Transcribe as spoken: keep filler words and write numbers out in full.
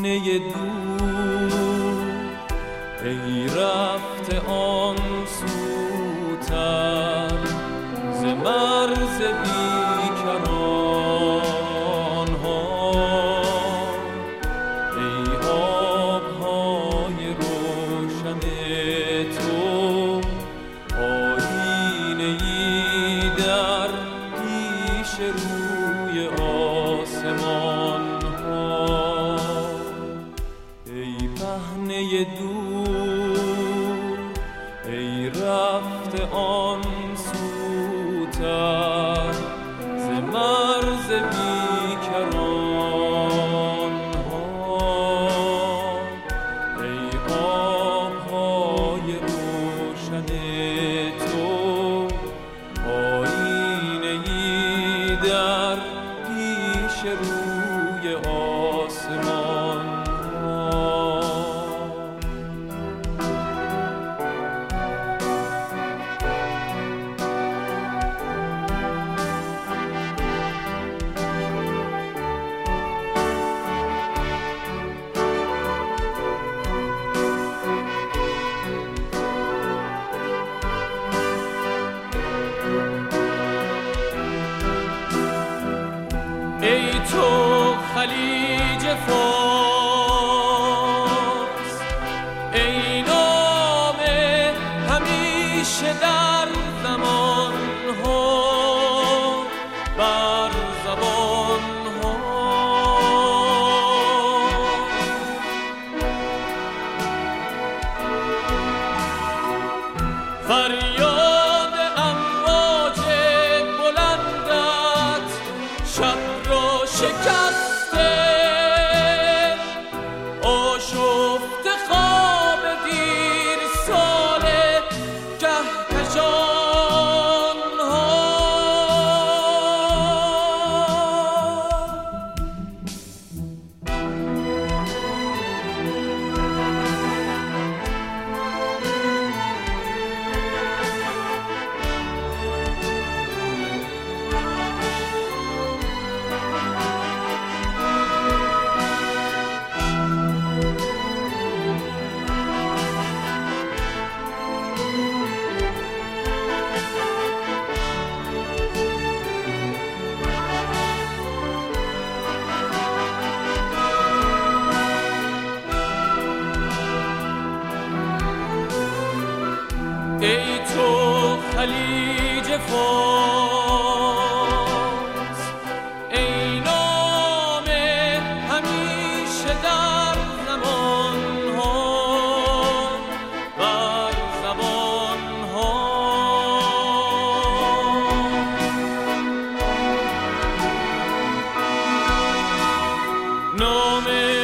پهنه دور، ای رفته آن سوتر ز مرز بیکران ها، ای آبهای روشن تو، آینه ای در پیش روی آسمان ها، ای پهنه دور، ای رفته آن سوتر ز مرز بیکران ها، ای آبهای روشن تو، آینه ای در پیش روی آسمان ها. ای تو خلیج فارس، ای نام همیشه در زمان ها بر زبان ها، فریاد امواج بلندت شب را شکسته، آشفته خواب دیر ساله کهکشان ها، ای تو خلیج فارس، ای نام همیشه در زمان ها بر زبان ها، نام